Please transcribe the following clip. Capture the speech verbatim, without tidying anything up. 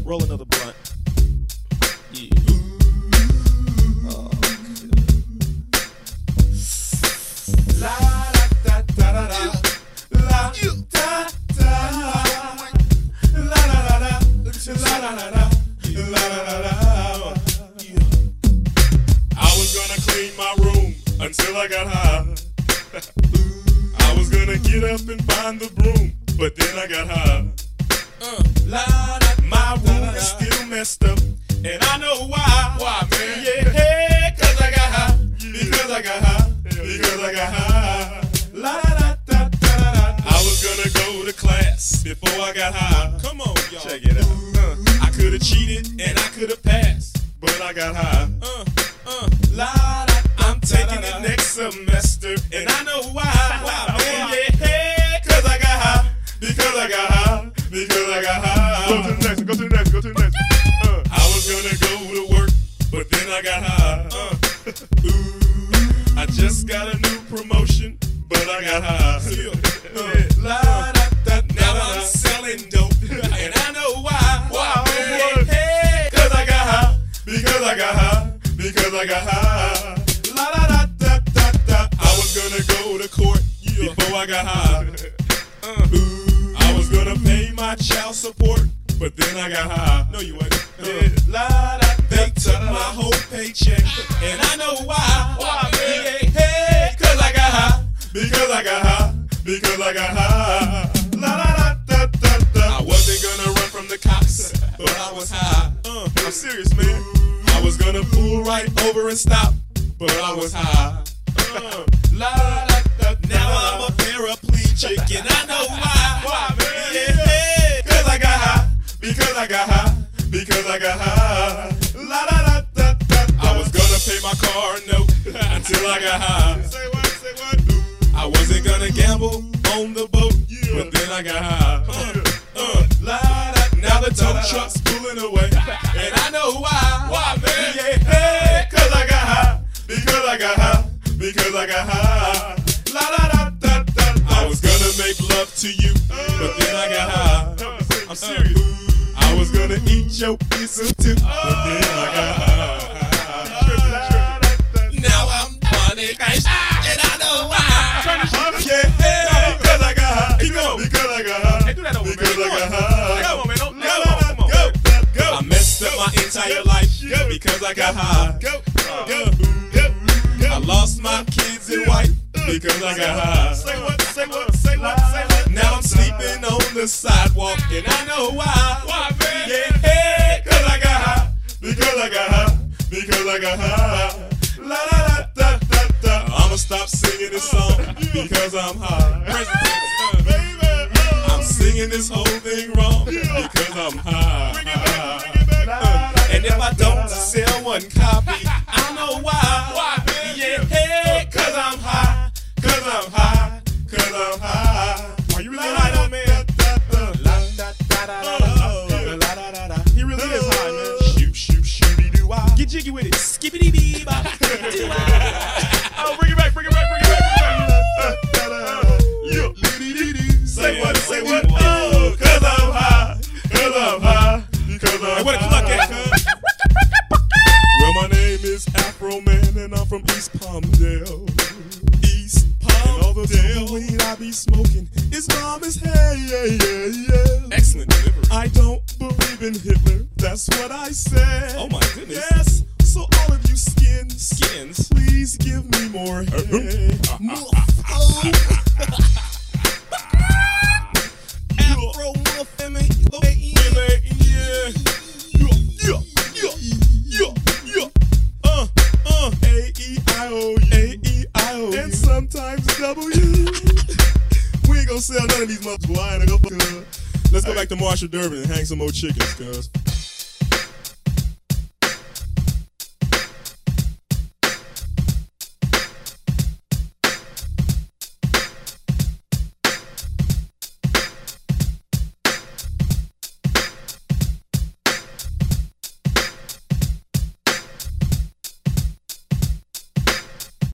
roll another blunt. Yeah. Oh, La da da da da la da da la la la la la la la la la la. I was gonna clean my room until I got high. I was gonna get up and find the broom, but then I got high. Uh, la, da, my room da, da, is still messed up, and I know why. Why, man? Yeah, hey, cause I got high. Because I got high. Because I got high. La da da da da da. I was gonna go to class before I got high. Come on, y'all. Check it out. Uh, I could have cheated and I could have passed, but I got high. Uh, uh, la da. I'm taking it next semester, and I know why. Why, man? Yeah, hey, cause I got high. Because I got high. Because I got high. Go to the next, go to the next, go to the next. Uh, I was gonna go to work, but then I got high. Uh, ooh, I just got a new promotion, but I got high. Uh, la, da, da, now I'm selling dope, and I know why. Why, man? Hey, cause I got high. Because I got high. Because I got high. La da da da da da. I was gonna go to court before I got high. Uh, ooh. I was gonna pay my child support, but then I got high. No, you wasn't. Uh, yeah. La, da, they took my whole paycheck, and I know why. Why, man? Yeah, hey, cause I got high. Because I got high. Because I got high. La, da, da, da, da, da. I wasn't gonna run from the cops, but I was high. Uh, I'm serious, man. I was gonna pull right over and stop, but I was high. Uh, la, da, da, da, now I'm a paraplegic, and I know why. Why, man? Yeah, cause I got high. Because I got high. Because I got high. La da da da da. I was gonna pay my car note until I got high. Say what? Say what? I wasn't gonna gamble on the boat, but then I got high. Uh, uh, la da. Now the tow truck's pulling away, and I know why. Why, man? Yeah, hey, cause I got high. Because I got high. Because I got high. La da da da da. I was gonna make love to you, but then I got high. I'm serious. I was gonna eat your pizza too, but then I got high. Now I'm funny, and I know why. Yeah, hey, because I got high. Keep going. Because I got high. Hey, do that over, because I got high. Come on, man. Don't, no, come on, come on. Go, go. I messed up my entire life because I got high. Go, go, go. I lost my kids and wife because I got high. Say what? Say what? Say what? Say what? Now I'm sleeping on the sidewalk, and I know why. Why, man? Yeah, hey, cause I got high. Because I got high. Because I got high. La da da da da da. I'ma stop singing this song because I'm high. Uh, baby, oh. I'm singing this whole thing wrong because I'm high. Bring it back, bring it back. Uh, and if I don't sell one copy, I know why. Why, man? Yeah, hey, cause I'm high. Cause I'm high. Cause I'm high. Are you really high though, man? He really is high, man. Shoot, shoot, shooty doo wah. Get jiggy with it. Skippity bee bop. Oh, bring it back, bring it back, bring it back, bring it back. Say what, say what? Oh, cause I'm high. Cause I'm high. Because I'm high. What a cluck at, cuz? Well, my name is Afro Man, and I'm from East Palmdale. East Palmdale. And all the damn weed I be smoking is bomb as hey, yeah, yeah, yeah. Excellent delivery. I don't believe in Hitler. That's what I said. Oh my goodness. Yes. So all of you skins, skins, please give me more head. Afro muffin, yeah, yeah, yeah, yeah, yeah. Uh, uh, A E I O, A E I O, and sometimes W. We ain't gonna sell none of these motherfuckers. Let's go back to Marshall Durbin and hang some more chickens, cuz.